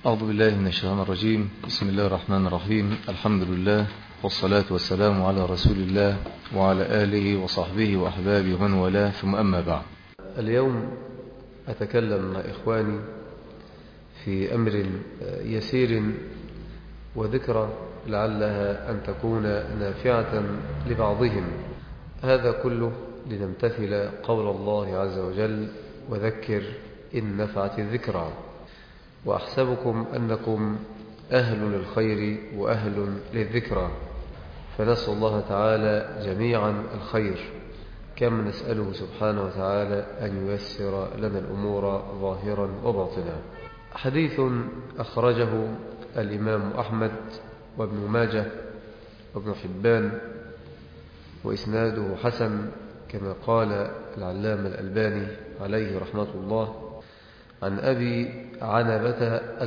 أعوذ بالله من الشيطان الرجيم. بسم الله الرحمن الرحيم. الحمد لله والصلاة والسلام على رسول الله وعلى آله وصحبه وأحبابه ومن والاه، ثم أما بعد. اليوم أتكلم مع إخواني في أمر يسير وذكرى لعلها أن تكون نافعة لبعضهم. هذا كله لنمتثل قول الله عز وجل: وذكر إن نفعت الذكرى. وأحسبكم أنكم أهل للخير وأهل للذكرى، فنسأل الله تعالى جميعا الخير، كما نسأله سبحانه وتعالى أن ييسر لنا الأمور ظاهرا وباطنا. حديث أخرجه الإمام أحمد وابن ماجه وابن حبان، وإسناده حسن كما قال العلامة الألباني عليه رحمة الله، عن أبي عنبة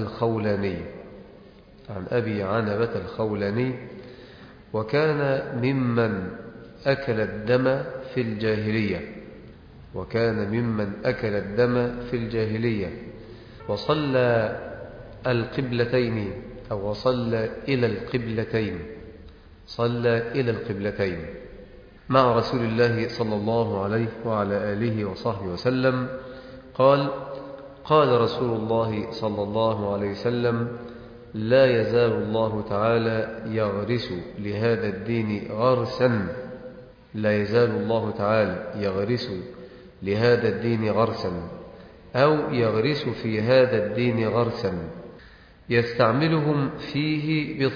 الخولاني، وكان ممن أكل الدم في الجاهلية، وصلى القبلتين أو وصلى إلى القبلتين مع رسول الله صلى الله عليه وعلى آله وصحبه وسلم. قال رسول الله صلى الله عليه وسلم: لا يزال الله تعالى يغرس لهذا الدين غرسا أو يغرس في هذا الدين غرسا يستعملهم فيه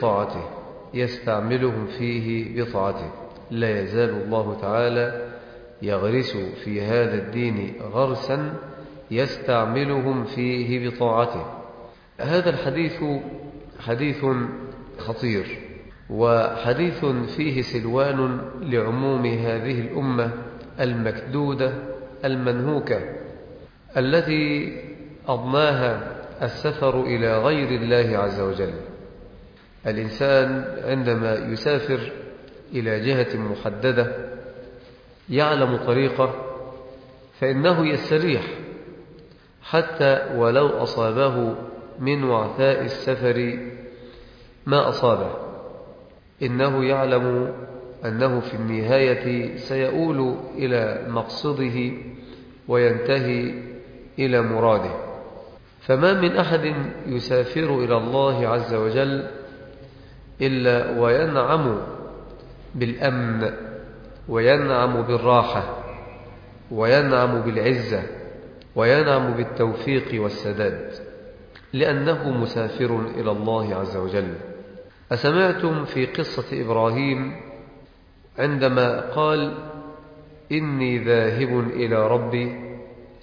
بطاعته. لا يزال الله تعالى يغرس في هذا الدين غرسا يستعملهم فيه بطاعته. هذا الحديث حديث خطير، وحديث فيه سلوان لعموم هذه الأمة المكدودة المنهوكة، التي أضناها السفر إلى غير الله عز وجل. الإنسان عندما يسافر إلى جهة محددة يعلم طريقه، فإنه يستريح حتى ولو أصابه من وعثاء السفر ما أصابه. إنه يعلم أنه في النهاية سيؤول إلى مقصده وينتهي إلى مراده. فما من أحد يسافر إلى الله عز وجل إلا وينعم بالأمن، وينعم بالراحة، وينعم بالعزة، وينعم بالتوفيق والسداد، لأنه مسافر إلى الله عز وجل. أسمعتم في قصة إبراهيم عندما قال: إني ذاهب إلى ربي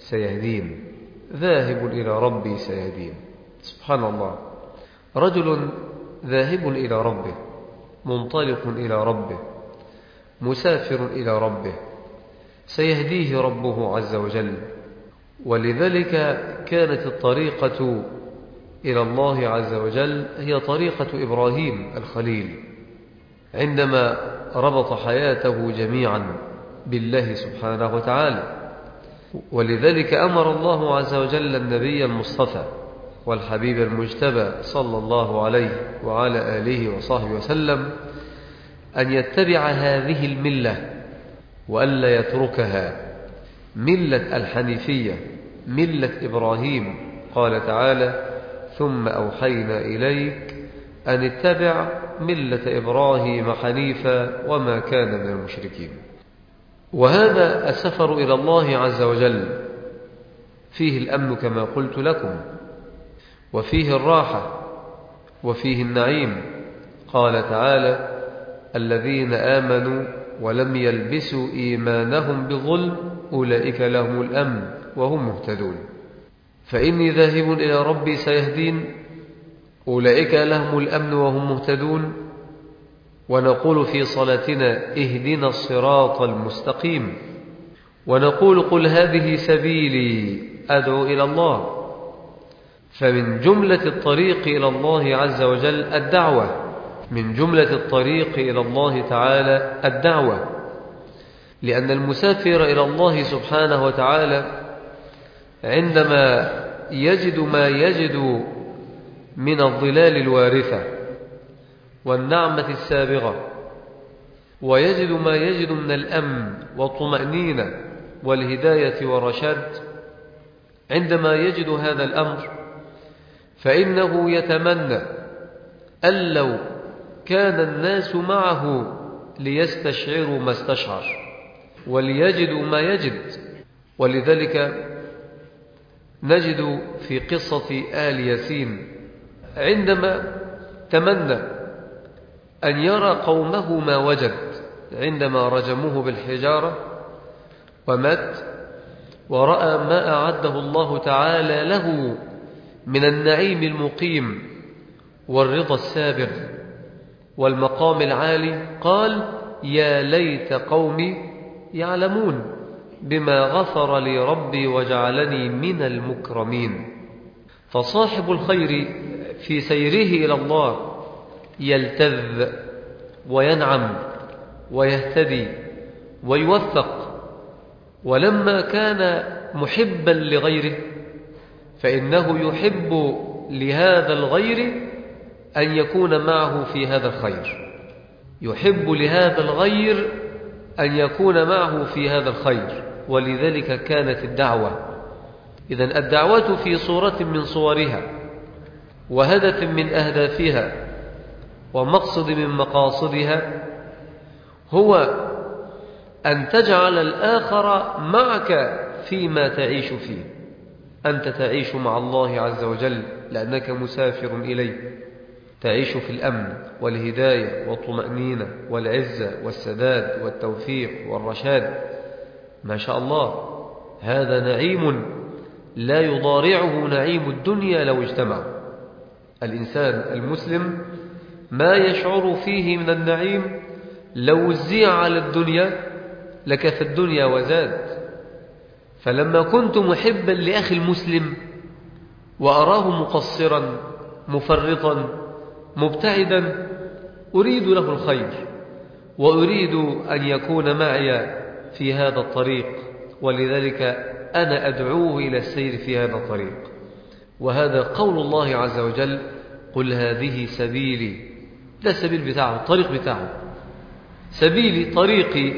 سيهدين. سبحان الله، رجل ذاهب إلى ربه، منطلق إلى ربه، مسافر إلى ربه، سيهديه ربه عز وجل. ولذلك كانت الطريقة إلى الله عز وجل هي طريقة إبراهيم الخليل، عندما ربط حياته جميعا بالله سبحانه وتعالى. ولذلك أمر الله عز وجل النبي المصطفى والحبيب المجتبى صلى الله عليه وعلى آله وصحبه وسلم أن يتبع هذه الملة وألا يتركها، ملة الحنيفية، ملة إبراهيم. قال تعالى: ثم أوحينا إليك أن اتبع ملة إبراهيم حنيفا وما كان من المشركين. وهذا السفر إلى الله عز وجل فيه الأمن كما قلت لكم، وفيه الراحة، وفيه النعيم. قال تعالى: الذين آمنوا ولم يلبسوا إيمانهم بظلم أولئك لهم الأمن وهم مهتدون. فإني ذاهب إلى ربي سيهدين، أولئك لهم الأمن وهم مهتدون. ونقول في صلاتنا: اهدنا الصراط المستقيم. ونقول: قل هذه سبيلي أدعو إلى الله. فمن جملة الطريق إلى الله عز وجل الدعوة، من جملة الطريق إلى الله تعالى الدعوة، لأن المسافر إلى الله سبحانه وتعالى عندما يجد ما يجد من الظلال الوارثة والنعمة السابغة، ويجد ما يجد من الأمن والطمأنينة والهداية والرشاد، عندما يجد هذا الأمر فإنه يتمنى أن لو كان الناس معه ليستشعروا ما استشعر وليجدوا ما يجد. ولذلك نجد في قصة آل ياسين عندما تمنى أن يرى قومه ما وجد عندما رجموه بالحجارة ومات، ورأى ما أعده الله تعالى له من النعيم المقيم والرضا السابق والمقام العالي، قال: يا ليت قومي يعلمون بما غفر لي ربي وجعلني من المكرمين. فصاحب الخير في سيره إلى الله يلتذ وينعم ويهتدي ويوفق. ولما كان محبا لغيره فإنه يحب لهذا الغير أن يكون معه في هذا الخير، يحب لهذا الغير أن يكون معه في هذا الخير. ولذلك كانت الدعوة، إذن الدعوة في صورة من صورها وهدف من أهدافها ومقصد من مقاصدها هو أن تجعل الآخر معك فيما تعيش فيه. أنت تعيش مع الله عز وجل لأنك مسافر إليه، تعيش في الأمن والهداية والطمأنينة والعزة والسداد والتوفيق والرشاد، ما شاء الله، هذا نعيم لا يضارعه نعيم الدنيا لو اجتمع. الإنسان المسلم ما يشعر فيه من النعيم لو وزع على الدنيا لكفى الدنيا وزاد. فلما كنت محبا لأخي المسلم وأراه مقصرا مفرطا مبتعدا أريد له الخير وأريد أن يكون معي في هذا الطريق، ولذلك أنا أدعوه إلى السير في هذا الطريق. وهذا قول الله عز وجل: قل هذه سبيلي. ده السبيل بتاعه، الطريق بتاعه، سبيلي، طريقي،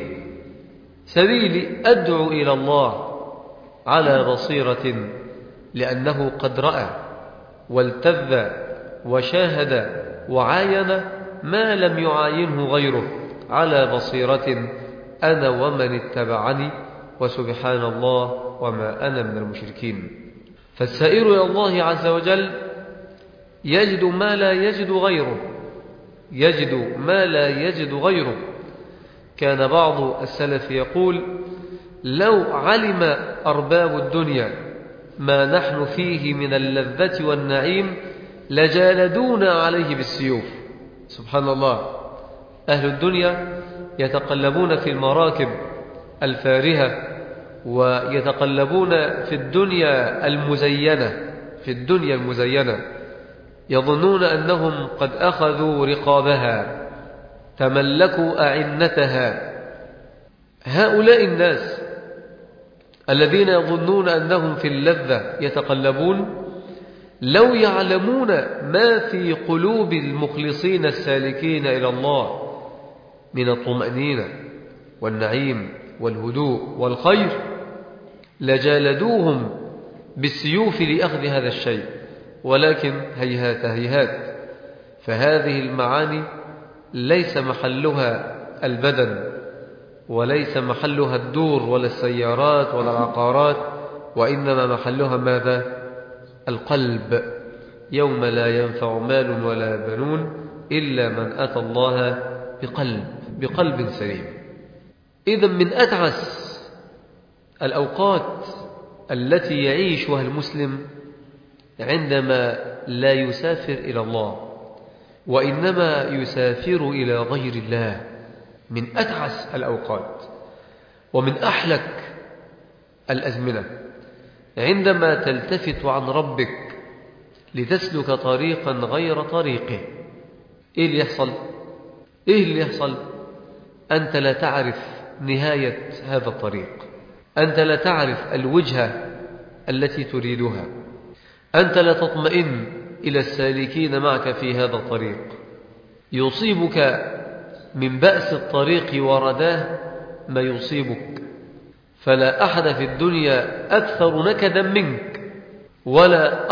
سبيلي، أدعو إلى الله على بصيرة، لأنه قد رأى والتذ وشاهد وعاين ما لم يعاينه غيره، على بصيرة أنا ومن اتبعني، وسبحان الله وما أنا من المشركين. فالسائر إلى الله عز وجل يجد ما لا يجد غيره، يجد ما لا يجد غيره. كان بعض السلف يقول: لو علم أرباب الدنيا ما نحن فيه من اللذة والنعيم لجالدونا عليه بالسيوف. سبحان الله، أهل الدنيا يتقلبون في المراكب الفارهة ويتقلبون في الدنيا المزينة، في الدنيا المزينة، يظنون أنهم قد أخذوا رقابها، تملكوا أعنتها. هؤلاء الناس الذين يظنون أنهم في اللذة يتقلبون، لو يعلمون ما في قلوب المخلصين السالكين إلى الله من الطمأنينة والنعيم والهدوء والخير لجالدوهم بالسيوف لأخذ هذا الشيء. ولكن هيهات هيهات، فهذه المعاني ليس محلها البدن وليس محلها الدور ولا السيارات ولا العقارات، وإنما محلها ماذا؟ القلب. يوم لا ينفع مال ولا بنون إلا من أتى الله بقلب سليم. إذن من أتعس الأوقات التي يعيشها المسلم عندما لا يسافر إلى الله وإنما يسافر إلى غير الله، من أتعس الأوقات ومن أحلك الأزمنة عندما تلتفت عن ربك لتسلك طريقا غير طريقه. إيه اللي يحصل؟ إيه اللي يحصل؟ أنت لا تعرف نهاية هذا الطريق، أنت لا تعرف الوجهة التي تريدها، أنت لا تطمئن إلى السالكين معك في هذا الطريق. يصيبك من بأس الطريق ورداه ما يصيبك، فلا أحد في الدنيا أكثر نكدا منك ولا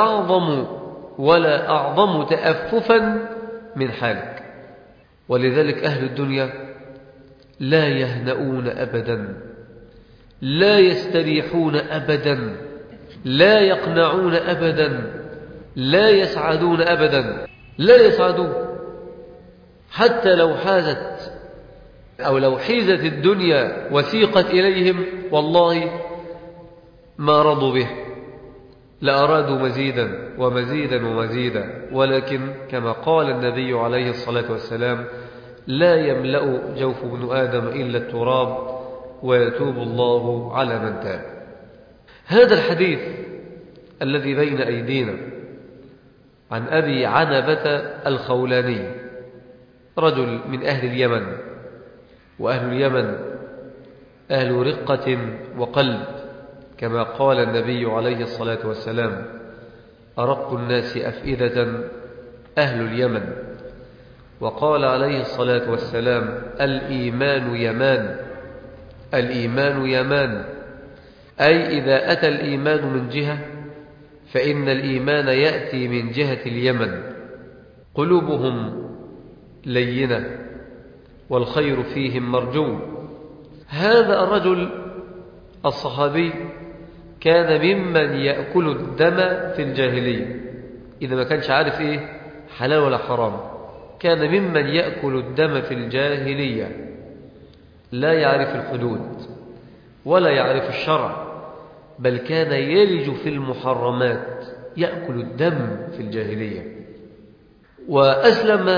أعظم تأففا من حالك. ولذلك أهل الدنيا لا يهنؤون أبدا، لا يستريحون أبدا، لا يقنعون أبدا، لا يسعدون أبدا، لا يسعدون. حتى لو حازت أو لو حيزت الدنيا وسيقت إليهم والله ما رضوا به، لأرادوا مزيدا ومزيدا ومزيدا. ولكن كما قال النبي عليه الصلاة والسلام: لا يملأ جوف ابن آدم إلا التراب ويتوب الله على من تاب. هذا الحديث الذي بين أيدينا عن أبي عنبة الخولاني، رجل من أهل اليمن، وأهل اليمن أهل رقة وقلب، كما قال النبي عليه الصلاة والسلام: أرق الناس أفئدة أهل اليمن. وقال عليه الصلاة والسلام: الإيمان يمان، الإيمان يمان، أي إذا أتى الإيمان من جهة فإن الإيمان يأتي من جهة اليمن. قلوبهم لينة والخير فيهم مرجو. هذا الرجل الصحابي كان ممن يأكل الدم في الجاهلية، إذا ما كانش عارف إيه حلال ولا حرام، كان ممن يأكل الدم في الجاهلية، لا يعرف الحدود ولا يعرف الشرع، بل كان يلج في المحرمات، يأكل الدم في الجاهلية. وأسلم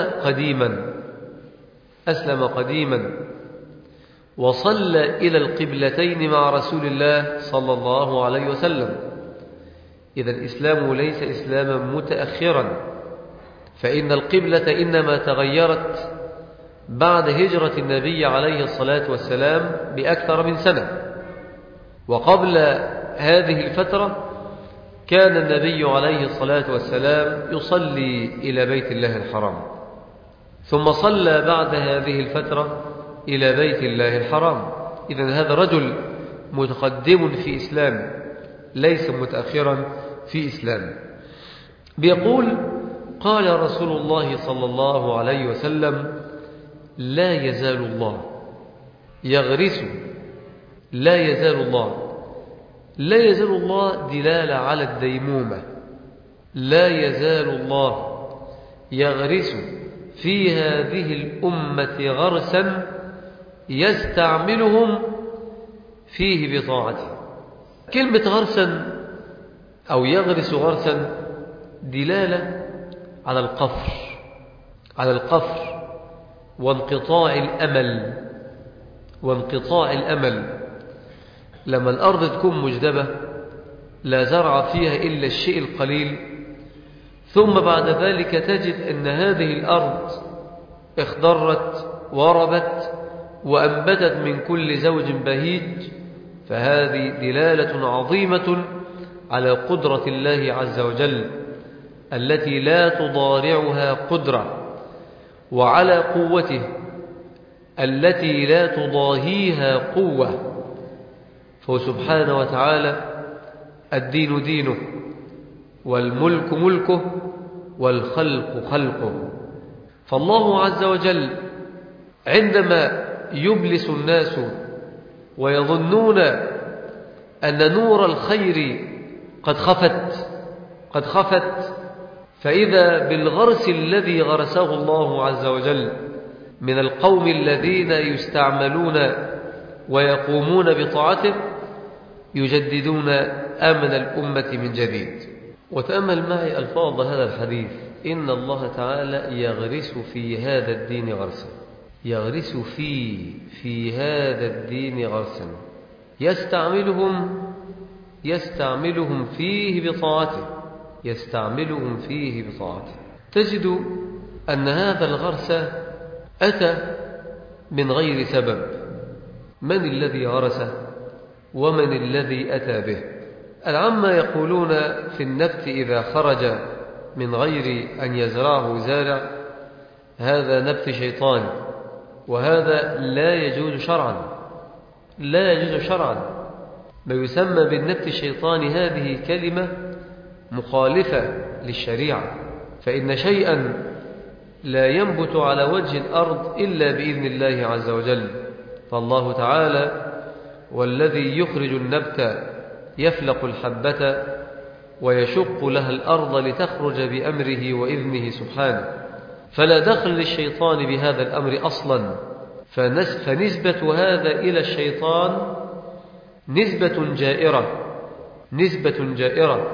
قديما وصلى إلى القبلتين مع رسول الله صلى الله عليه وسلم. إذا الإسلام ليس إسلاما متأخرا، فإن القبلة إنما تغيرت بعد هجرة النبي عليه الصلاة والسلام بأكثر من سنة. وقبل هذه الفترة كان النبي عليه الصلاة والسلام يصلي إلى بيت الله الحرام، ثم صلى بعد هذه الفترة إلى بيت الله الحرام. إذن هذا رجل متقدم في إسلام، ليس متأخرا في إسلام. بيقول: قال رسول الله صلى الله عليه وسلم: لا يزال الله يغرس، لا يزال الله، لا يزال الله دلالة على الديمومة، لا يزال الله يغرس في هذه الأمة غرسا يستعملهم فيه بطاعته. كلمة غرسا أو يغرس غرسا دلالة على القفر، على القفر وانقطاع الأمل. لما الأرض تكون مجدبة لا زرع فيها إلا الشيء القليل، ثم بعد ذلك تجد أن هذه الأرض اخضرت وربت وأنبتت من كل زوج بهيج، فهذه دلالة عظيمة على قدرة الله عز وجل التي لا تضارعها قدرة، وعلى قوته التي لا تضاهيها قوة. فسبحانه وتعالى الدين دينه، والملك ملكه، والخلق خلقه. فالله عز وجل عندما يبلس الناس ويظنون أن نور الخير قد خفت، فإذا بالغرس الذي غرسه الله عز وجل من القوم الذين يستعملون ويقومون بطاعته يجددون أمن الأمة من جديد. وتأمل معي ألفاظ هذا الحديث: إن الله تعالى يغرس في هذا الدين غرسا، يغرس في هذا الدين غرسا يستعملهم فيه بطاعته، يستعملهم فيه بطاعته. تجد أن هذا الغرس أتى من غير سبب. من الذي غرسه ومن الذي أتى به؟ العامة يقولون في النبت إذا خرج من غير أن يزرعه زارع هذا نبت شيطاني، وهذا لا يجوز شرعا، لا يجوز شرعا. ما يسمى بالنبت الشيطاني هذه كلمة مخالفة للشريعة، فإن شيئا لا ينبت على وجه الأرض إلا بإذن الله عز وجل. فالله تعالى والذي يخرج النبت يفلق الحبة ويشق لها الأرض لتخرج بأمره وإذنه سبحانه، فلا دخل للشيطان بهذا الأمر أصلا. فنسبة هذا إلى الشيطان نسبة جائرة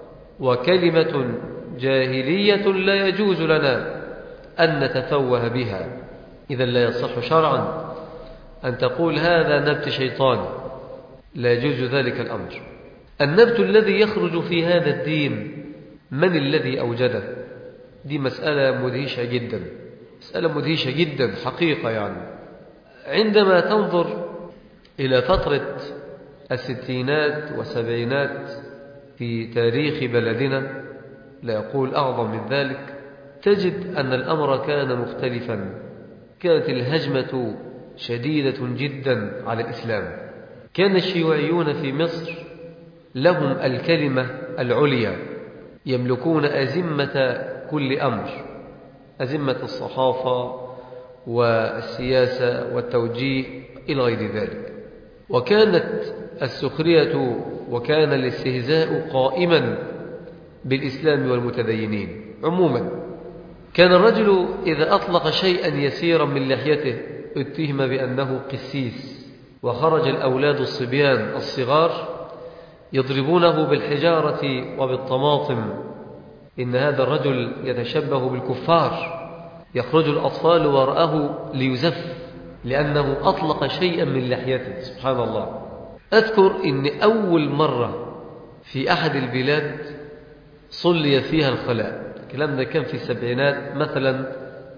وكلمة جاهلية لا يجوز لنا أن نتفوه بها. إذا لا يصح شرعا أن تقول هذا نبت شيطان، لا يجوز ذلك الأمر. النبت الذي يخرج في هذا الدين من الذي أوجده؟ دي مسألة مدهشة جدا، مسألة مدهشة جدا حقيقة. يعني عندما تنظر إلى فترة الستينات والسبعينات في تاريخ بلدنا، لا يقول أعظم من ذلك، تجد أن الأمر كان مختلفا. كانت الهجمة شديدة جدا على الإسلام. كان الشيوعيون في مصر لهم الكلمة العليا، يملكون أزمة كل أمر، أزمة الصحافة والسياسة والتوجيه إلى غير ذلك. وكانت السخرية وكان الاستهزاء قائما بالإسلام والمتدينين عموما. كان الرجل إذا أطلق شيئا يسيرا من لحيته اتهم بأنه قسيس، وخرج الأولاد الصبيان الصغار يضربونه بالحجارة وبالطماطم، إن هذا الرجل يتشبه بالكفار. يخرج الأطفال وراءه ليزف لأنه أطلق شيئا من لحيته. سبحان الله. أذكر إن أول مرة في أحد البلاد صلي فيها الخلاء، الكلام ده كان في السبعينات مثلا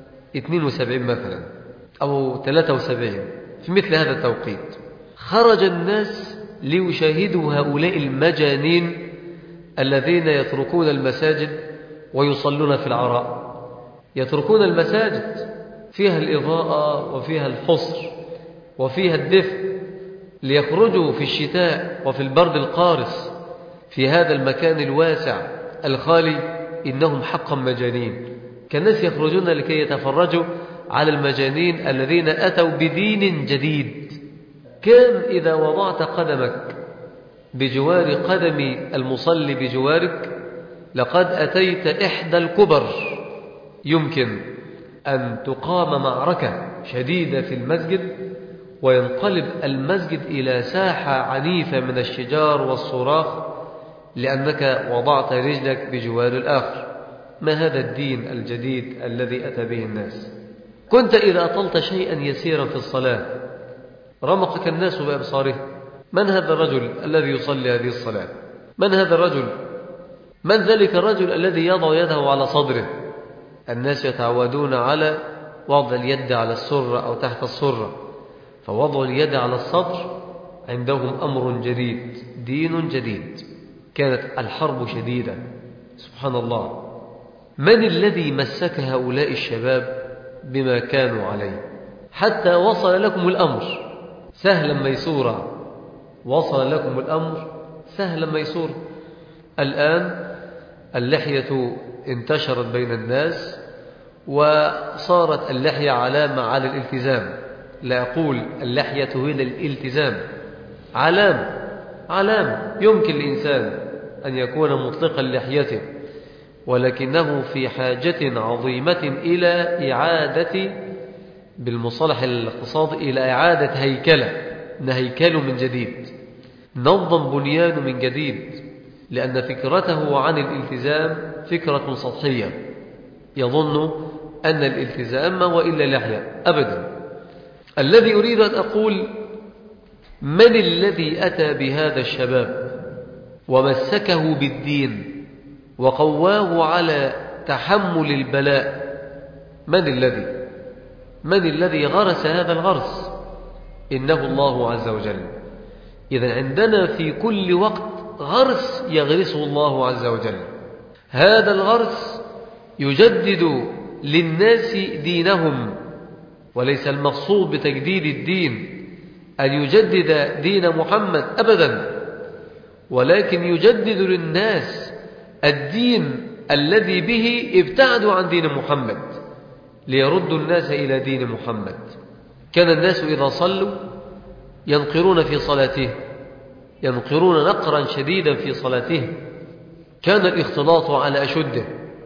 72 مثلا أو 73، في مثل هذا التوقيت خرج الناس ليشاهدوا هؤلاء المجانين الذين يتركون المساجد ويصلون في العراء. يتركون المساجد فيها الإضاءة وفيها الحصر وفيها الدفء ليخرجوا في الشتاء وفي البرد القارس في هذا المكان الواسع الخالي. إنهم حقا مجانين. كالناس يخرجون لكي يتفرجوا على المجانين الذين أتوا بدين جديد. كان إذا وضعت قدمك بجوار قدم المصلي بجوارك لقد أتيت إحدى الكبر. يمكن أن تقام معركة شديدة في المسجد وينقلب المسجد إلى ساحة عنيفة من الشجار والصراخ لأنك وضعت رجلك بجوار الآخر. ما هذا الدين الجديد الذي أتى به الناس؟ كنت إذا أطلت شيئا يسيرا في الصلاة رمقك الناس بأبصارهم. من هذا الرجل الذي يصلي هذه الصلاة؟ من هذا الرجل؟ من ذلك الرجل الذي يضع يده على صدره؟ الناس يتعودون على وضع اليد على السرة أو تحت السرة، فوضع اليد على الصدر عندهم أمر جديد، دين جديد. كانت الحرب شديدة. سبحان الله. من الذي مسك هؤلاء الشباب بما كانوا عليه حتى وصل لكم الأمر سهلا ميسورا؟ وصل لكم الأمر سهلا ميسورا. الآن اللحية انتشرت بين الناس وصارت اللحية علامة على الالتزام. لا أقول اللحية هي الالتزام، علامة يمكن الإنسان أن يكون مطلقا لحيته، ولكنه في حاجة عظيمة إلى إعادة، بالمصطلح الاقتصادي، إلى إعادة هيكلة، نهيكل من جديد، ننظم بنيان من جديد، لأن فكرته عن الالتزام فكرة سطحية. يظن أن الالتزام ما هو إلا لحية. أبدا. الذي أريد أن أقول من الذي أتى بهذا الشباب ومسكه بالدين وقواه على تحمل البلاء؟ من الذي غرس هذا الغرس؟ إنه الله عز وجل. إذن عندنا في كل وقت غرس يغرسه الله عز وجل. هذا الغرس يجدد للناس دينهم، وليس المقصود بتجديد الدين أن يجدد دين محمد أبدا، ولكن يجدد للناس الدين الذي به ابتعدوا عن دين محمد ليردوا الناس إلى دين محمد. كان الناس إذا صلوا ينقرون في صلاته، ينقرون نقرا شديدا في صلاته. كان الاختلاط على أشده،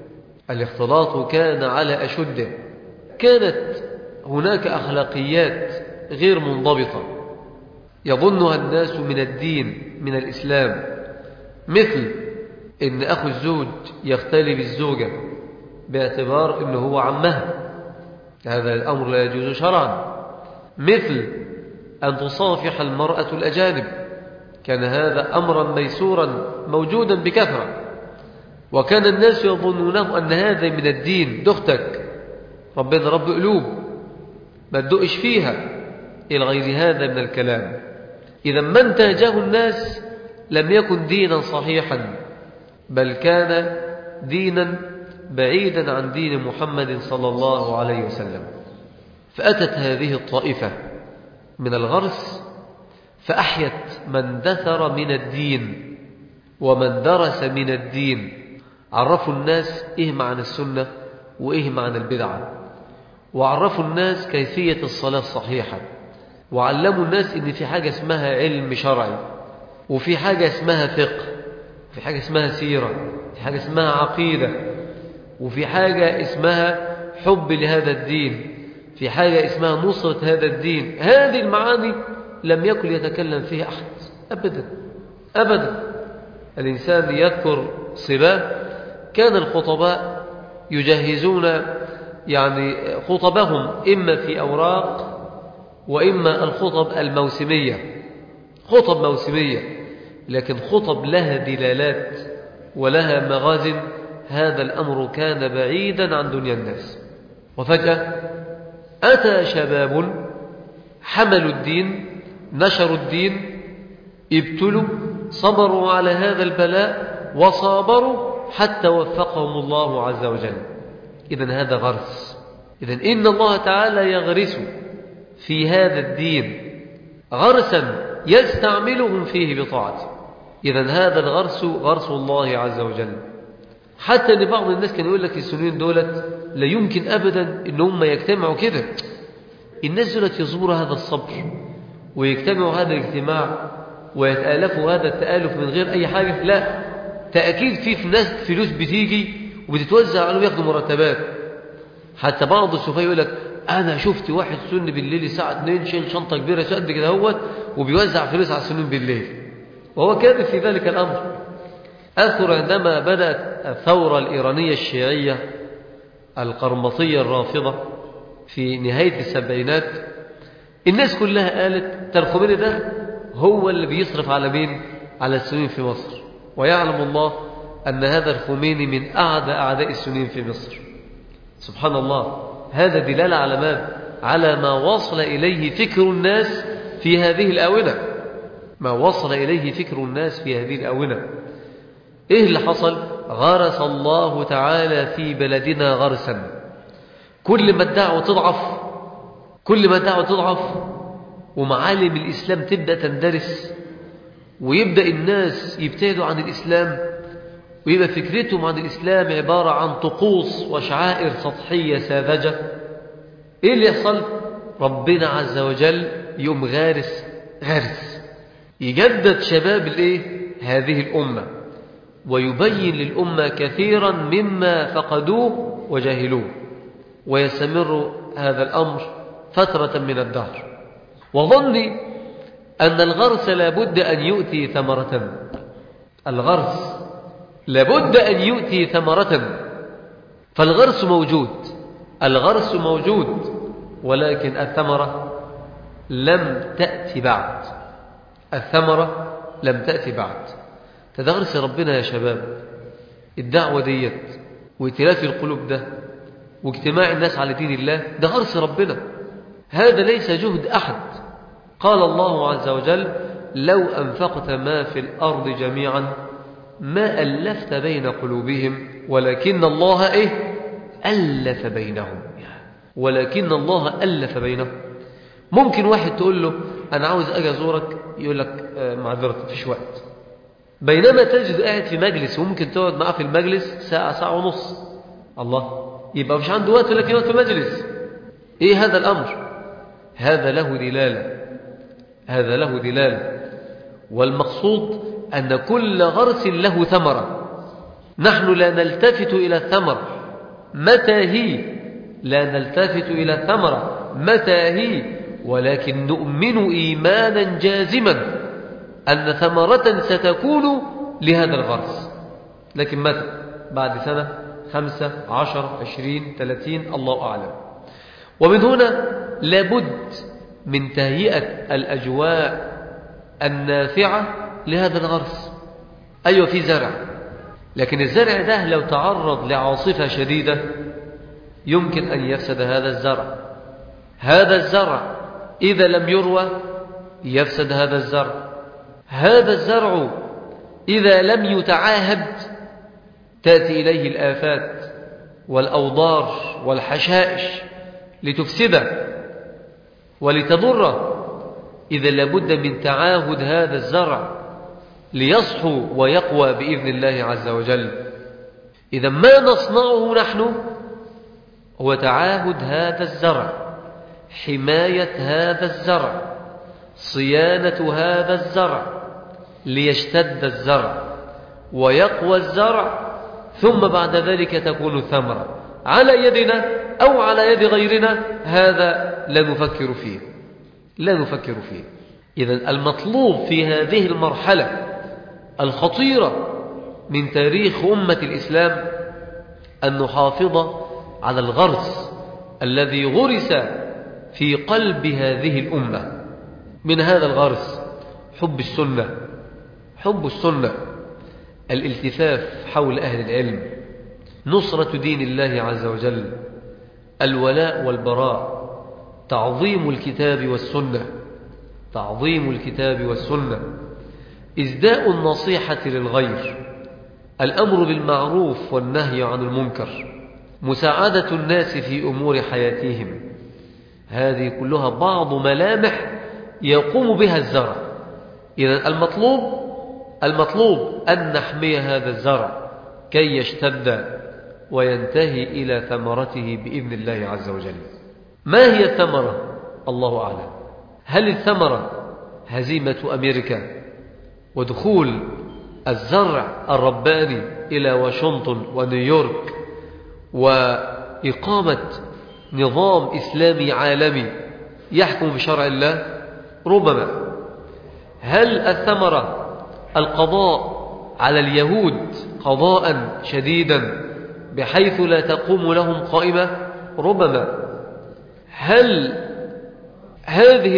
الاختلاط كان على أشده. كانت هناك أخلاقيات غير منضبطة يظنها الناس من الدين، من الإسلام، مثل إن أخو الزوج يختلي بالزوجة باعتبار إنه هو عمها، هذا الأمر لا يجوز شرعا. مثل أن تصافح المرأة الأجانب، كان هذا أمرا ميسورا موجودا بكثرة، وكان الناس يظنونه أن هذا من الدين. دختك ربنا رب قلوب ما تدقش فيها، إلى غير هذا من الكلام. إذا ما انتهجه الناس لم يكن دينا صحيحا، بل كان دينا بعيدا عن دين محمد صلى الله عليه وسلم. فأتت هذه الطائفة من الغرس فأحيت من دثر من الدين ومن درس من الدين. عرفوا الناس إيه معنى السنة وإيه معنى البدعة، وعرفوا الناس كيفية الصلاة الصحيحة، وعلموا الناس إن في حاجة اسمها علم شرعي، وفي حاجة اسمها فقه، في حاجة اسمها سيرة، في حاجة اسمها عقيدة، وفي حاجة اسمها حب لهذا الدين، في حاجة اسمها نصرة هذا الدين. هذه المعاني لم يكن يتكلم فيها أحد أبدا أبدا. الإنسان يذكر صباه، كان الخطباء يجهزون خطبهم إما في أوراق وإما الخطب الموسمية، خطب موسمية لكن خطب لها دلالات ولها مغازم. هذا الأمر كان بعيدا عن دنيا الناس. وفجأة أتى شباب حملوا الدين، نشروا الدين، ابتلوا، صبروا على هذا البلاء وصابروا حتى وفقهم الله عز وجل. إذن هذا غرس. إذن إن الله تعالى يغرس في هذا الدين غرسا يستعملهم فيه بطاعته. إذن هذا الغرس غرس الله عز وجل. حتى أن بعض الناس كان يقول لك السنين دولت لا يمكن أبدا إن هم يجتمعوا كده. الناس دولت يصبروا هذا الصبر ويجتمعوا هذا الاجتماع ويتآلفوا هذا التآلف من غير أي حاجة؟ لا، تأكيد في ناس فلوس بتيجي وبتتوزع عليهم ياخدوا مرتبات. حتى بعض السفهاء يقول لك أنا شفت واحد سن بالليل الساعة 2 شايل شنطة كبيرة قد كده هوت وبيوزع فلوس على السنين بالليل، وهو كاذب في ذلك الأمر. أذكر عندما بدأت الثورة الإيرانية الشيعية القرمطية الرافضة في نهاية السبعينات، الناس كلها قالت ترخمين ده هو اللي بيصرف على مين؟ على السنين في مصر. ويعلم الله أن هذا الخميني من أعداء السنين في مصر. سبحان الله، هذا دلالة على ماذا؟ على ما وصل إليه فكر الناس في هذه الآونة، ما وصل إليه فكر الناس في هذه الآونة. إيه اللي حصل؟ غرس الله تعالى في بلدنا غرسا. كل ما الدعوة تضعف، كل ما الدعوة تضعف ومعالم الإسلام تبدأ تندرس ويبدأ الناس يبتعدوا عن الإسلام ويبقى فكرتهم عن الإسلام عبارة عن طقوس وشعائر سطحية ساذجة، إيه اللي يحصل؟ ربنا عز وجل يوم غارس يجدد شباب هذه الأمة ويبين للأمة كثيرا مما فقدوه وجاهلوه، ويستمر هذا الأمر فترة من الدهر. وظني أن الغرس لابد أن يؤتي ثمرة، الغرس لابد أن يؤتي ثمرة. فالغرس موجود، الغرس موجود، ولكن الثمرة لم تأتي بعد، الثمرة لم تأتي بعد. تدغرس ربنا يا شباب الدعوة ديت وائتلاف القلوب ده واجتماع الناس على دين الله، ده غرس ربنا، هذا ليس جهد أحد. قال الله عز وجل: لو أنفقت ما في الأرض جميعا ما ألفت بين قلوبهم ولكن الله ألف بينهم. ولكن الله ألف بينهم. ممكن واحد تقول له أنا عاوز أجي أزورك، يقول لك معذرة مفيش وقت، بينما تجد قاعد في مجلس وممكن تقعد معه في المجلس ساعة ساعة ونص. الله، يبقى مش عنده وقت ولكن يقعد في مجلس. إيه هذا الأمر؟ هذا له دلالة، هذا له دلالة. والمقصود أن كل غرس له ثمرة. نحن لا نلتفت إلى الثمر متى هي، لا نلتفت إلى الثمرة متى هي، ولكن نؤمن إيمانا جازما أن ثمرة ستكون لهذا الغرس. لكن متى؟ بعد سنة، 5 10 20 30، الله أعلم. ومن هنا لابد من تهيئة الأجواء النافعة لهذا الغرس. أيوة في زرع، لكن الزرع ده لو تعرض لعاصفة شديدة يمكن أن يفسد هذا الزرع. هذا الزرع إذا لم يروى يفسد هذا الزرع. هذا الزرع إذا لم يتعاهد تأتي إليه الآفات والأوضار والحشائش لتفسده ولتضره. إذا لابد من تعاهد هذا الزرع ليصحو ويقوى بإذن الله عز وجل. إذا ما نصنعه نحن هو تعاهد هذا الزرع، حماية هذا الزرع، صيانة هذا الزرع ليشتد الزرع ويقوى الزرع، ثم بعد ذلك تكون الثمرة على يدنا أو على يد غيرنا. هذا لا نفكر فيه، لا نفكر فيه. إذن المطلوب في هذه المرحلة الخطيرة من تاريخ أمة الإسلام أن نحافظ على الغرس الذي غرس في قلب هذه الأمة. من هذا الغرس حب السنة، حب السنة، الالتفاف حول أهل العلم، نصرة دين الله عز وجل، الولاء والبراء، تعظيم الكتاب والسنة، تعظيم الكتاب والسنة، إزداء النصيحة للغير، الأمر بالمعروف والنهي عن المنكر، مساعدة الناس في أمور حياتهم. هذه كلها بعض ملامح يقوم بها الزرع. إذن المطلوب أن نحمي هذا الزرع كي يشتد وينتهي إلى ثمرته بإذن الله عز وجل. ما هي الثمرة؟ الله أعلم. هل الثمرة هزيمة أمريكا ودخول الزرع الرباني إلى واشنطن ونيويورك وإقامة نظام إسلامي عالمي يحكم بشرع الله؟ ربما. هل الثمرة القضاء على اليهود قضاء شديدا بحيث لا تقوم لهم قائمة؟ ربما. هل هذه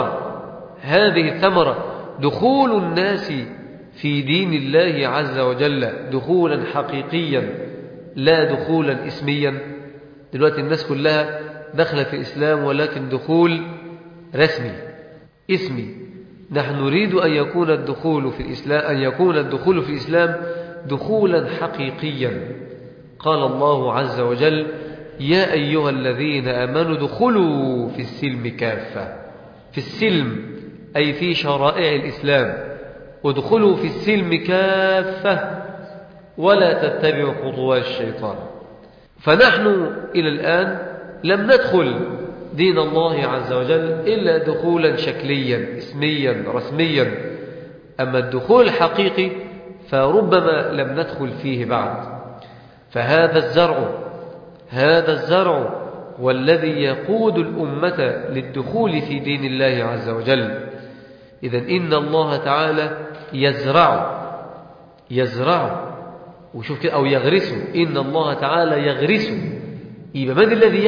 الثمرة دخول الناس في دين الله عز وجل دخولا حقيقيا لا دخولا اسميا؟ دلوقتي الناس كلها دخل في الإسلام ولكن دخول رسمي اسمي. نحن نريد أن يكون الدخول في الإسلام دخولا حقيقيا. قال الله عز وجل: يا أيها الذين آمنوا ادخلوا في السلم كافة. في السلم أي في شرائع الإسلام، ادخلوا في السلم كافة ولا تتبعوا خطوات الشيطان. فنحن إلى الآن لم ندخل دين الله عز وجل إلا دخولا شكليا اسميا رسميا، أما الدخول الحقيقي فربما لم ندخل فيه بعد. فهذا الزرع والذي يقود الأمة للدخول في دين الله عز وجل. إذن إن الله تعالى يزرع وشوف كده، أو يغرسه. إن الله تعالى يغرسه. يبقى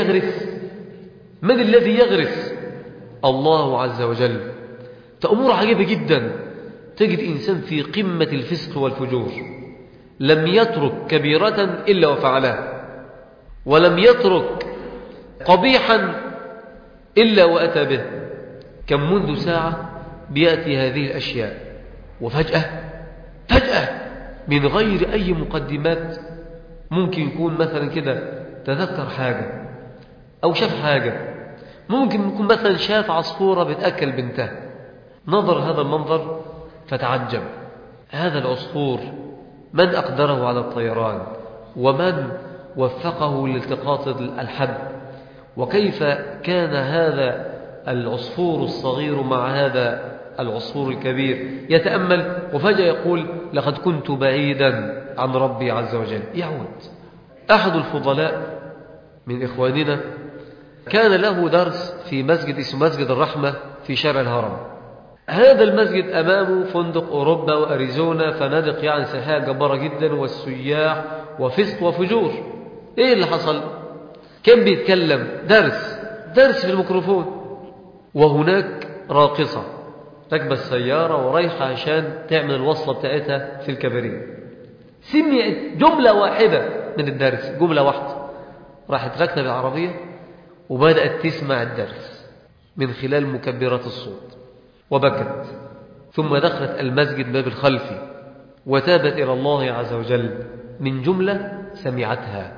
من الذي يغرس؟ الله عز وجل. تأمر عجيبة جدا، تجد إنسان في قمة الفسق والفجور لم يترك كبيرة إلا وفعلها، ولم يترك قبيحا إلا وأتى به. كم منذ ساعة بيأتي هذه الأشياء وفجأة من غير أي مقدمات. ممكن يكون مثلا كده تذكر حاجة أو شاف حاجة، ممكن يكون مثلا شاف عصفورة بتأكل بنتها، نظر هذا المنظر فتعجب، هذا العصفور من أقدره على الطيران ومن وفقه لالتقاط الحب، وكيف كان هذا العصفور الصغير مع هذا العصفور الكبير يتأمل، وفجأة يقول لقد كنت بعيدا عن ربي عز وجل. يعود أحد الفضلاء من إخواننا كان له درس في مسجد اسمه مسجد الرحمة في شارع الهرم. هذا المسجد أمامه فندق أوروبا وأريزونا، فنادق يعني سياحية جبارة جدا، والسياح وفسق وفجور. إيه اللي حصل؟ كان بيتكلم درس في الميكروفون، وهناك راقصة راكبة السيارة ورايحة عشان تعمل الوصلة بتاعتها في الكباريه. سمعت جملة واحدة من الدرس، جملة واحدة، راحت راكنة بالعربية وبدأت تسمع الدرس من خلال مكبرات الصوت وبكت، ثم دخلت المسجد باب الخلفي وتابت إلى الله عز وجل من جملة سمعتها.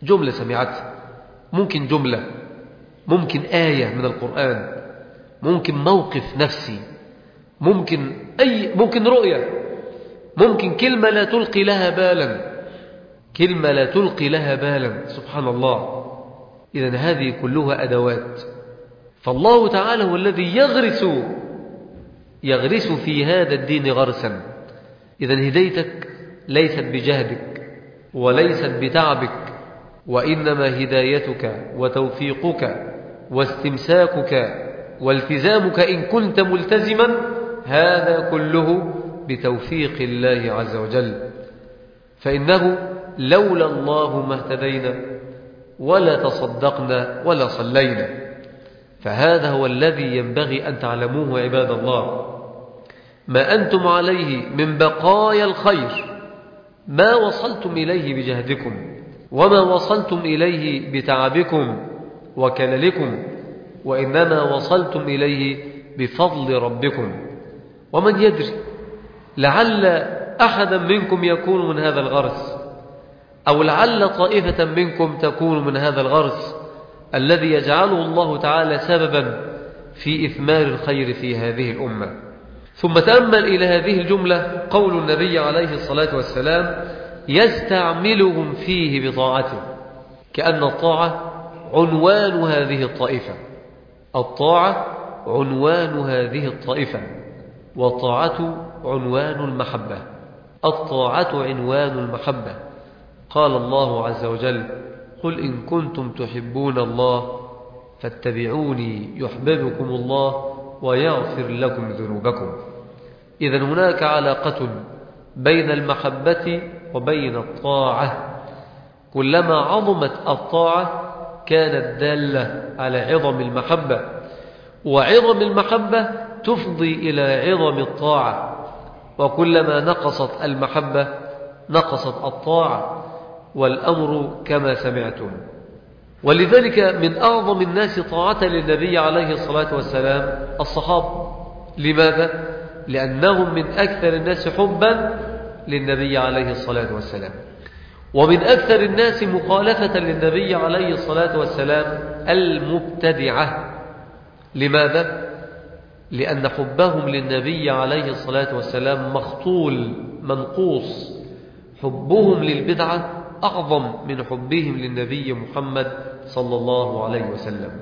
ممكن جملة، ممكن آية من القرآن، ممكن موقف نفسي، ممكن رؤية، ممكن كلمة لا تلقي لها بالا. سبحان الله. إذن هذه كلها أدوات، فالله تعالى هو الذي يغرس في هذا الدين غرسا. إذن هدايتك ليست بجهدك وليست بتعبك، وإنما هدايتك وتوفيقك واستمساكك والتزامك إن كنت ملتزما، هذا كله بتوفيق الله عز وجل. فإنه لولا الله ما اهتدينا ولا تصدقنا ولا صلينا. فهذا هو الذي ينبغي أن تعلموه عباد الله. ما أنتم عليه من بقايا الخير ما وصلتم إليه بجهدكم، وما وصلتم إليه بتعبكم وكللكم، وإنما وصلتم إليه بفضل ربكم. ومن يدري، لعل أحدا منكم يكون من هذا الغرس، أو لعل طائفة منكم تكون من هذا الغرس الذي يجعله الله تعالى سببا في إثمار الخير في هذه الأمة. ثم تأمل إلى هذه الجملة قول النبي عليه الصلاة والسلام: يستعملهم فيه بطاعته، كأن الطاعة عنوان هذه الطائفة. الطاعة عنوان هذه الطائفة، والطاعة عنوان المحبة. الطاعة عنوان المحبة. قال الله عز وجل: قل إن كنتم تحبون الله فاتبعوني يحببكم الله ويغفر لكم ذنوبكم. إذن هناك علاقة بين المحبة وبين الطاعة. كلما عظمت الطاعة كانت دالة على عظم المحبة، وعظم المحبة تفضي إلى عظم الطاعة، وكلما نقصت المحبة نقصت الطاعة، والأمر كما سمعتم. ولذلك من أعظم الناس طاعة للنبي عليه الصلاة والسلام الصحابة. لماذا؟ لأنهم من أكثر الناس حبا للنبي عليه الصلاة والسلام، ومن أكثر الناس مخالفة للنبي عليه الصلاة والسلام المبتدعة. لماذا؟ لأن حبهم للنبي عليه الصلاة والسلام مخطول منقوص. حبهم للبدعة أعظم من حبهم للنبي محمد صلى الله عليه وسلم.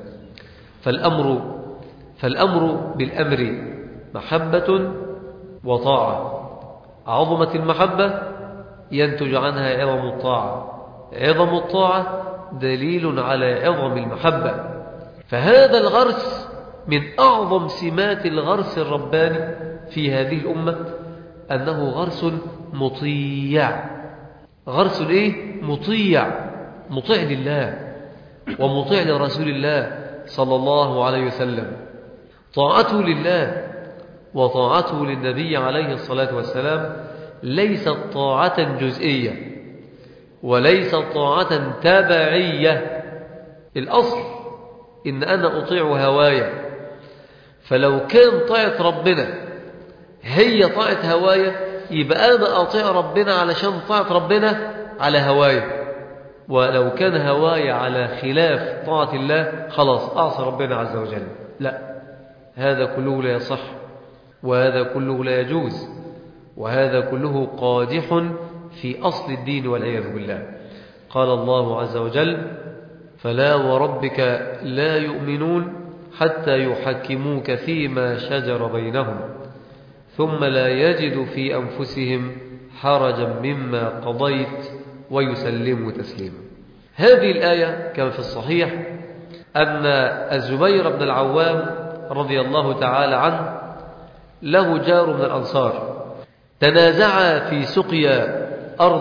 فالأمر بالأمر محبة وطاعة. عظمت المحبة ينتج عنها عظم الطاعة، عظم الطاعة دليل على عظم المحبة. فهذا الغرس من أعظم سمات الغرس الرباني في هذه الأمة، أنه غرس مطيع. غرس إيه؟ مطيع لله ومطيع لرسول الله صلى الله عليه وسلم. طاعته لله وطاعته للنبي عليه الصلاة والسلام ليست طاعة جزئية وليست طاعة تبعية. الأصل إن أنا أطيع هوايا، فلو كان طاعة ربنا هي طاعة هوايا يبقى أنا أطيع ربنا علشان طاعة ربنا على هواي، ولو كان هواي على خلاف طاعة الله خلاص أعصى ربنا عز وجل. لا، هذا كله لا يصح، وهذا كله لا يجوز، وهذا كله قادح في أصل الدين والعياذ بالله. قال الله عز وجل: فلا وربك لا يؤمنون حتى يحكموك فيما شجر بينهم ثم لا يجدوا في أنفسهم حرجا مما قضيت ويسلموا تسليما. هذه الآية كما في الصحيح أن الزبير بن العوام رضي الله تعالى عنه له جار من الأنصار تنازعا في سقيا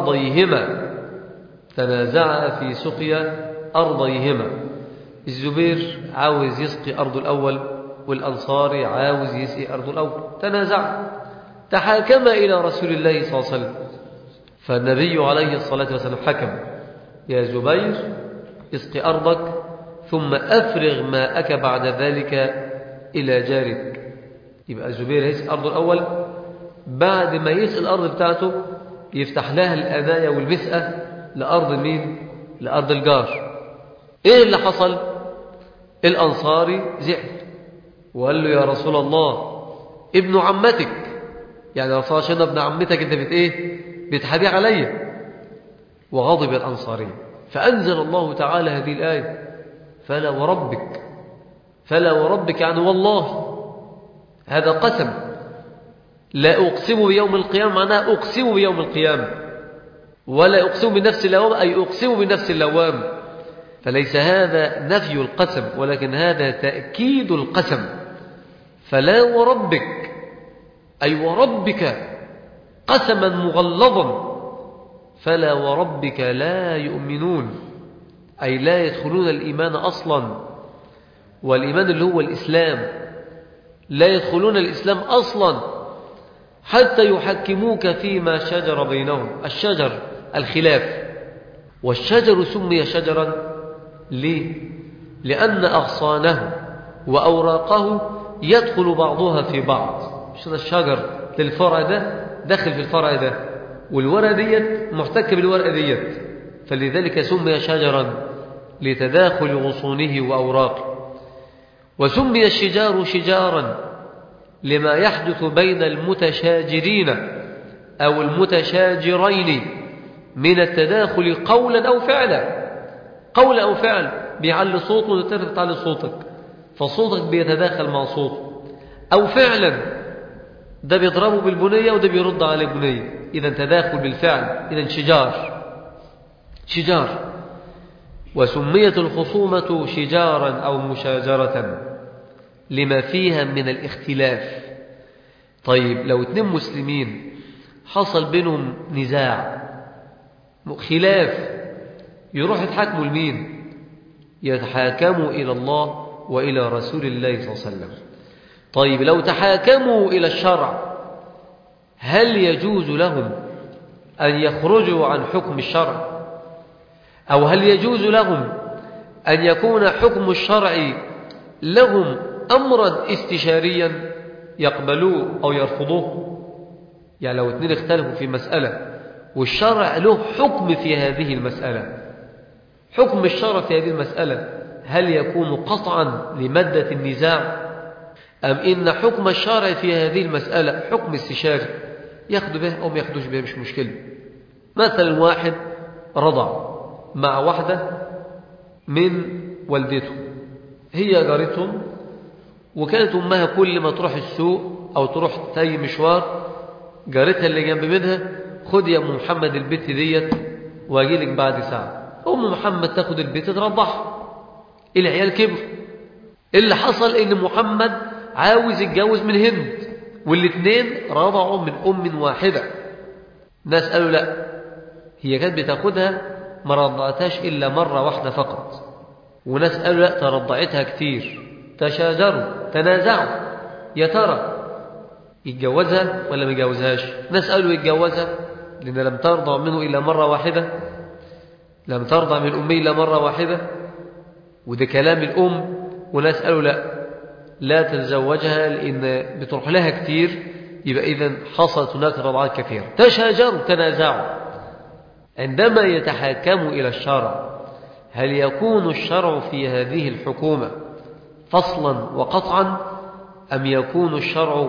أرضيهما. الزبير عاوز يسقي أرض الأول، والأنصاري عاوز يسقي أرض الأول. تنازعا، تحاكما إلى رسول الله صلى الله عليه وسلم، فالنبي عليه الصلاة والسلام حكم: يا زبير اسقي أرضك ثم أفرغ ماءك بعد ذلك إلى جارك. يبقى الزبير يسقي أرض الأول، بعد ما يسقي الأرض بتاعته يفتح لها الأناية والمسقى لأرض مين؟ لأرض الجار. إيه اللي حصل؟ الأنصاري زعل وقال له: يا رسول الله، ابن عمتك، يعني يا رسول الله ابن عمتك، انت بتحدي عليا. وغضب الأنصاري، فأنزل الله تعالى هذه الآية: فلا وربك يعني والله. هذا قسم، لا أقسم بيوم القيامة معناها أقسم بيوم القيامة، ولا أقسم بنفس اللوام أي أقسم بنفس اللوام. فليس هذا نفي القسم، ولكن هذا تأكيد القسم. فلا وربك أي وربك قسما مغلظا، فلا وربك لا يؤمنون أي لا يدخلون الإيمان أصلا، والإيمان اللي هو الإسلام، لا يدخلون الإسلام أصلا حتى يحكموك فيما شجر بينهم. الشجر الخلاف، والشجر سمي شجرا ليه؟ لأن أغصانه وأوراقه يدخل بعضها في بعض. مش الشجر للفرع ده داخل في الفرع ده، والورقة ديت محتكة بالورقة ديت، فلذلك سمي شجرا لتداخل غصونه وأوراقه. وسمي الشجار شجارا لما يحدث بين المتشاجرين أو المتشاجرين من التداخل قولا أو فعلا. قول أو فعل، بيعلي صوته وترفع تعلي صوتك، فصوتك بيتداخل مع صوته. أو فعلا، ده بيضربه بالبنية وده بيرد على البنية، إذا تداخل بالفعل، إذا شجار. وسميت الخصومة شجارا أو مشاجرة لما فيها من الاختلاف. طيب لو اتنين مسلمين حصل بينهم نزاع خلاف، يروح يتحاكموا لمين؟ يتحاكموا إلى الله وإلى رسول الله صلى الله عليه وسلم. طيب لو تحاكموا إلى الشرع، هل يجوز لهم أن يخرجوا عن حكم الشرع؟ أو هل يجوز لهم أن يكون حكم الشرع لهم أمرا استشاريا يقبلوه أو يرفضوه؟ يعني لو اثنين اختلفوا في مسألة والشرع له حكم في هذه المسألة، حكم الشرع في هذه المسألة هل يكون قطعا لمادة النزاع، أم إن حكم الشرع في هذه المسألة حكم استشاري يأخذ به أو ما يأخذوش به، مش مشكلة. مثلا واحد رضع مع واحدة من والدته، هي جارتهم، وكانت أمها كل ما تروح السوق أو تروح تاي مشوار جارتها اللي جنب منها: خد يا أم محمد البت ديت واجيلك بعد ساعة. أم محمد تاخد البت ترضعها، العيال كبر. اللي حصل إن محمد عاوز يتجوز من هند، والاثنين رضعوا من أم واحدة. ناس قالوا لا، هي كانت بتاخدها ما رضعتهاش إلا مرة واحدة فقط. وناس قالوا لا، ترضعتها كتير. تشاجروا تنازعوا، يا ترى يتجوزها ولا ما يتجوزهاش؟ ناس قالوا يتجوزها لأن لم ترضع منه إلا مرة واحدة، لم ترضع من أمه إلا مرة واحدة، وده كلام الأم. وناس قالوا لا تتزوجها لأن بتروح لها كتير، يبقى إذن حصلت هناك رضعات كثيرة، تشاجروا تنازعوا. عندما يتحاكموا إلى الشرع، هل يكون الشرع في هذه الحكومة فصلا وقطعا، أم يكون الشرع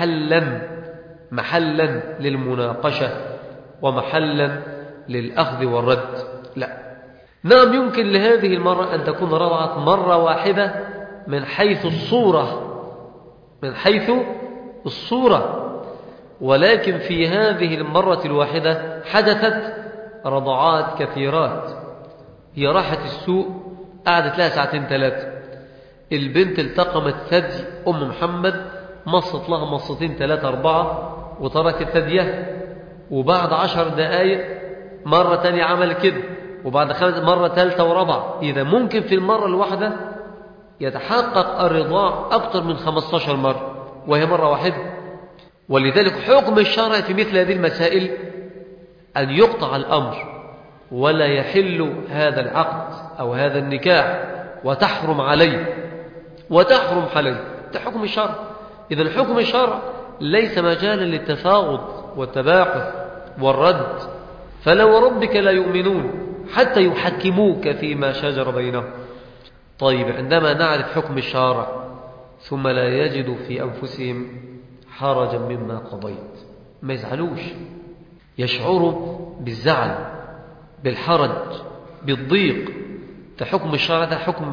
محلا للمناقشة ومحلا للأخذ والرد؟ لا. نعم، يمكن لهذه المرة أن تكون رضعت مرة واحدة من حيث الصورة، ولكن في هذه المرة الواحدة حدثت رضعات كثيرات. هي راحت السوق، قعدت لها 2-3 ساعات، البنت التقمت ثدي أم محمد، مصت لها مصتين 3-4 وتركت ثديها، وبعد 10 دقائق مرة تانية عمل كده، وبعد 5 مرة 3 ورابعة. إذا ممكن في المرة الواحدة يتحقق الرضاع أكثر من 15 مرة وهي مرة واحدة. ولذلك حكم الشرع في مثل هذه المسائل أن يقطع الأمر ولا يحل هذا العقد أو هذا النكاح وتحرم عليه ده حكم الشرع. إذا حكم الشرع ليس مجالا للتفاوض والتباحث والرد. فلو ربك لا يؤمنون حتى يحكموك فيما شجر بينهم. طيب، عندما نعرف حكم الشرع ثم لا يجد في أنفسهم حرجا مما قضيت، ما يزعلوش، يشعروا بالزعل، بالحرج، بالضيق. فحكم الشرع ده حكم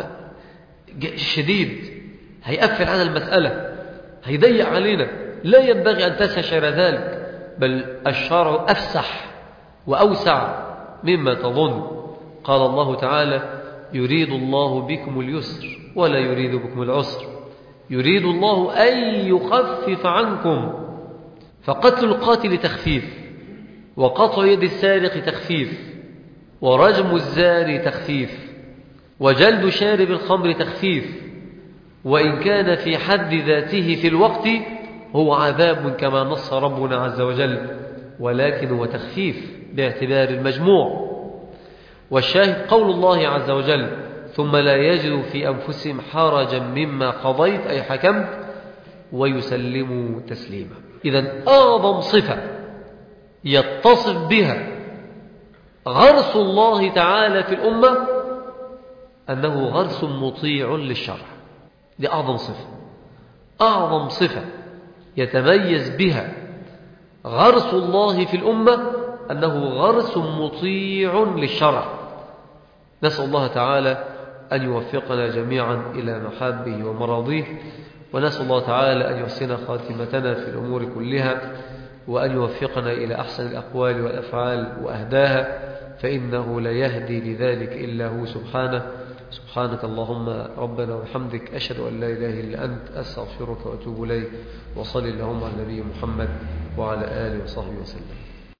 شديد، هيقفل عن المسألة، هيضيق علينا. لا ينبغي أن تستشعر ذلك، بل الشرع أفسح وأوسع مما تظن. قال الله تعالى: يريد الله بكم اليسر ولا يريد بكم العسر، يريد الله أن يخفف عنكم. فقتل القاتل تخفيف، وقطع يد السارق تخفيف، ورجم الزاني تخفيف، وجلد شارب الخمر تخفيف، وإن كان في حد ذاته في الوقت هو عذاب كما نص ربنا عز وجل، ولكن هو تخفيف باعتبار المجموع. والشاهد قول الله عز وجل: ثم لا يجدوا في أنفسهم حرجا مما قضيت، أي حكمت، ويسلموا تسليما. إذن أعظم صفة يتصف بها غرس الله تعالى في الأمة أنه غرس مطيع للشرع. دي أعظم صفة يتميز بها غرس الله في الأمة، أنه غرس مطيع للشرع. نسأل الله تعالى أن يوفقنا جميعا إلى محابه ومراضيه، ونسأل الله تعالى أن يحسن خاتمتنا في الأمور كلها، وأن يوفقنا إلى أحسن الأقوال والأفعال وأهداها، فإنه لا يهدي لذلك إلا هو سبحانه. سبحانك اللهم ربنا وبحمدك، أشهد أن لا إله إلا أنت، أستغفرك وأتوب إليك. وصل اللهم على نبي محمد وعلى آله وصحبه وسلم.